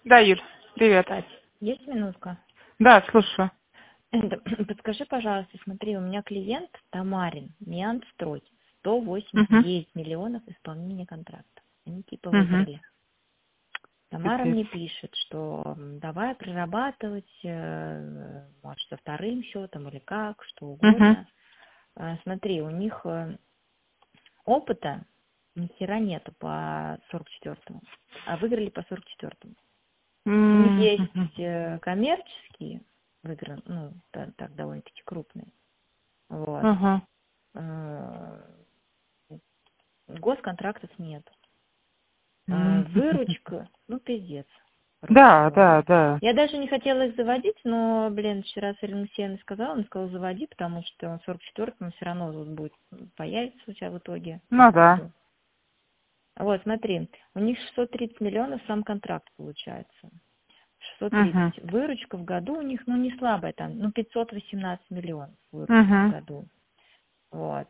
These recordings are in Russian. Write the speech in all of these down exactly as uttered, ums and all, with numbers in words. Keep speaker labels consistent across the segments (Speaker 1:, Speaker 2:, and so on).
Speaker 1: Да, Юль, привет.
Speaker 2: Кать, есть минутка?
Speaker 1: Да, слушаю.
Speaker 2: Это, Подскажи, пожалуйста, смотри, у меня клиент Тамарин, Мианстрой, сто восемьдесят
Speaker 1: Угу.
Speaker 2: девять миллионов исполнения контракта. Они типа
Speaker 1: Угу.
Speaker 2: выиграли. Тамара
Speaker 1: Пипец.
Speaker 2: мне пишет, что м, давай прорабатывать, э, может, со вторым счетом или как, что
Speaker 1: Угу.
Speaker 2: угодно. А, Смотри, у них э, опыта ни хера нету по сорок четвёртому, а выиграли по сорок четвёртому. У них
Speaker 1: Угу.
Speaker 2: есть э, коммерческие выиграны, ну, та- так довольно-таки крупные. Вот.
Speaker 1: Угу.
Speaker 2: Э, Госконтрактов нет. Э, Выручка, ну, пиздец, короче
Speaker 1: Да, да,
Speaker 2: говоря.
Speaker 1: да.
Speaker 2: Я даже не хотела их заводить, но, блин, вчера с Алексеем сказала, он сказал, заводи, потому что он сорок четвёртому все равно вот будет появится у тебя в итоге в
Speaker 1: Ну
Speaker 2: этом
Speaker 1: да.
Speaker 2: году. Вот, смотри, у них шестьсот тридцать миллионов сам контракт получается. шестьсот
Speaker 1: Угу.
Speaker 2: тридцать. Выручка в году у них, ну, не слабая там, ну, пятьсот восемнадцать миллионов выручка в
Speaker 1: Угу.
Speaker 2: году. Вот.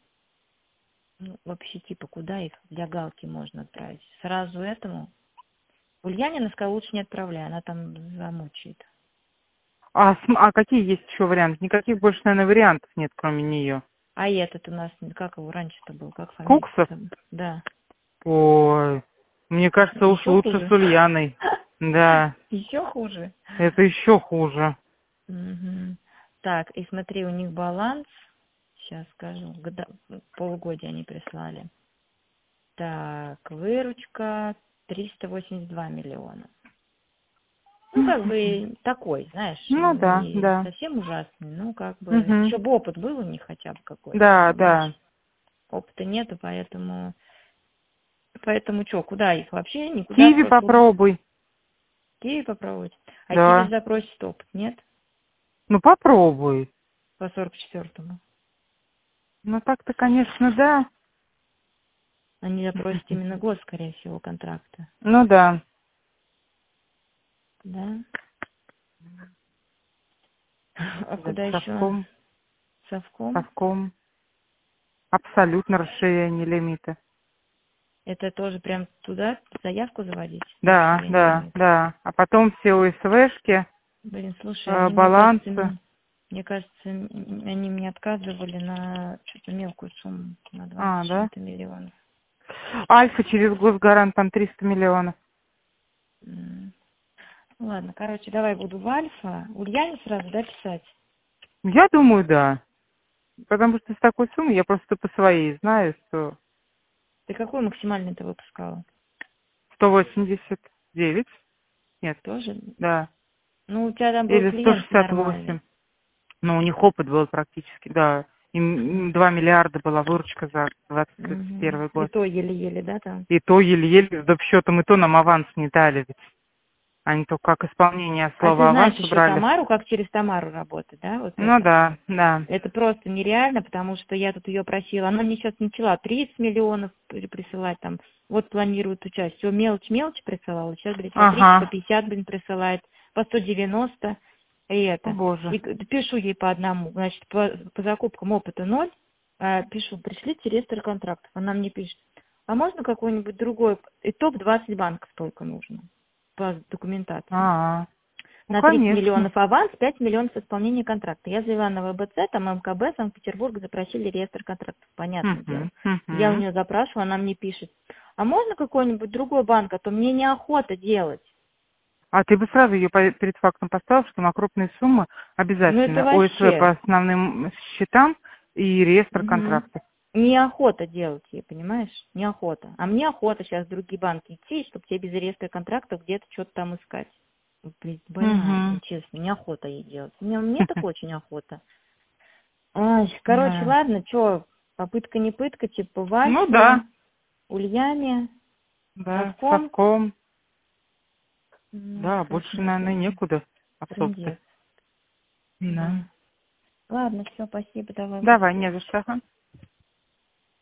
Speaker 2: Ну, вообще, типа, куда их для галки можно отправить? Сразу этому? Ульянина сказала, лучше не отправляй, она там замучает.
Speaker 1: А, см- а какие есть еще варианты? Никаких больше, наверное, вариантов нет, кроме нее.
Speaker 2: А этот у нас, как его раньше-то был, как
Speaker 1: Куксов?
Speaker 2: фамилия-то? Да.
Speaker 1: Ой, мне кажется, уж
Speaker 2: Еще
Speaker 1: лучше с
Speaker 2: хуже?
Speaker 1: Ульяной. Да,
Speaker 2: Еще хуже?
Speaker 1: это еще хуже.
Speaker 2: Мгм. Так, и смотри, у них баланс, сейчас скажу, года- полугодия они прислали. Так, выручка триста восемьдесят два миллиона. Ну, как бы такой, знаешь,
Speaker 1: Ну да,
Speaker 2: не
Speaker 1: да.
Speaker 2: совсем ужасный, ну, как бы,
Speaker 1: Угу.
Speaker 2: еще бы опыт был у них хотя бы какой-то,
Speaker 1: Да, да.
Speaker 2: понимаешь? Опыта нету, поэтому, поэтому что, куда их вообще? Никуда
Speaker 1: Киви
Speaker 2: просто
Speaker 1: попробуй.
Speaker 2: Киви попробовать. А Киви
Speaker 1: Да.
Speaker 2: запросит опыт, нет?
Speaker 1: Ну попробуй.
Speaker 2: По сорок четвёртому.
Speaker 1: Ну так-то, конечно, да.
Speaker 2: Они запросят именно год, скорее всего, контракта.
Speaker 1: Ну да.
Speaker 2: Да? А
Speaker 1: Сказать,
Speaker 2: куда еще?
Speaker 1: совком,
Speaker 2: Совком?
Speaker 1: совком. Абсолютно расширение лимита.
Speaker 2: Это тоже прям туда заявку заводить на
Speaker 1: Да,
Speaker 2: расширение
Speaker 1: да,
Speaker 2: лимита?
Speaker 1: да. А потом все ОСВшки,
Speaker 2: Блин, слушай,
Speaker 1: э,
Speaker 2: они, мне кажется,
Speaker 1: балансы.
Speaker 2: м- мне кажется, м- они мне отказывали на что-то мелкую сумму, на двадцать
Speaker 1: А,
Speaker 2: с
Speaker 1: да.
Speaker 2: чем-то миллионов.
Speaker 1: Альфа через госгарант там триста миллионов.
Speaker 2: М. Ну ладно, короче, давай буду в Альфа. Ульяне сразу, да, писать?
Speaker 1: Я думаю, да. Потому что с такой суммой, я просто по своей знаю, что
Speaker 2: Ты какой максимальный ты выпускала?
Speaker 1: сто восемьдесят девять. Нет,
Speaker 2: Тоже?
Speaker 1: да.
Speaker 2: Ну, у тебя там был
Speaker 1: Или сто
Speaker 2: клиент
Speaker 1: шестьдесят восемь.
Speaker 2: нормальный.
Speaker 1: Но у них опыт был практически, да. Им два миллиарда была выручка за двадцать
Speaker 2: Угу.
Speaker 1: первый
Speaker 2: И
Speaker 1: год.
Speaker 2: то еле-еле, да, там?
Speaker 1: И то еле-еле с доп-счетом, и то нам аванс не дали ведь. Они только как исполнение
Speaker 2: А ты
Speaker 1: слова аванс
Speaker 2: знаешь еще
Speaker 1: брали.
Speaker 2: Тамару, как через Тамару работать, да, вот
Speaker 1: Ну
Speaker 2: это?
Speaker 1: да, да.
Speaker 2: Это просто нереально, потому что я тут ее просила. Она мне сейчас начала тридцать миллионов при- присылать там. Вот планирует участь. Все мелочь-мелочь присылала. Сейчас, говорит, смотри, сто
Speaker 1: Ага.
Speaker 2: пятьдесят, блин, присылает, по сто девяносто. И
Speaker 1: О
Speaker 2: это.
Speaker 1: боже.
Speaker 2: И к- пишу ей по одному. Значит, по, по закупкам опыта ноль. А, пишу, пришлите реестр контрактов. Она мне пишет, а можно какой-нибудь другой? И топ двадцать банков только нужно по документации.
Speaker 1: А, ну
Speaker 2: На тридцать
Speaker 1: конечно.
Speaker 2: миллионов аванс, пять миллионов исполнения контракта. Я завела на ВБЦ, там МКБ, Санкт-Петербург запросили реестр контрактов, понятное дело.
Speaker 1: Угу,
Speaker 2: Я у
Speaker 1: угу.
Speaker 2: нее запрашиваю, она мне пишет, а можно какой-нибудь другой банк, а то мне неохота делать.
Speaker 1: А ты бы сразу ее по- перед фактом поставил, что на крупные суммы
Speaker 2: Ну это
Speaker 1: обязательно ОСВ по
Speaker 2: вообще
Speaker 1: основным счетам и реестр
Speaker 2: мгм,
Speaker 1: контрактов.
Speaker 2: неохота делать ей, понимаешь? Неохота. А мне охота сейчас в другие банки идти, чтобы тебе без реестра контрактов где-то что-то там искать. Блин, больная,
Speaker 1: Угу.
Speaker 2: честно, неохота ей делать. Мне, мне так очень охота. Ай, короче,
Speaker 1: Да.
Speaker 2: ладно, что, попытка не пытка, типа в
Speaker 1: Ну
Speaker 2: Альфе,
Speaker 1: да,
Speaker 2: Ульяне,
Speaker 1: да,
Speaker 2: совком.
Speaker 1: совком.
Speaker 2: Ну,
Speaker 1: Да, больше, наверное,
Speaker 2: посмотрим.
Speaker 1: некуда особо-то.
Speaker 2: Трындец.
Speaker 1: Да.
Speaker 2: Да. Ладно, все, спасибо, давай буду
Speaker 1: Давай, не
Speaker 2: делать.
Speaker 1: за что. Ага.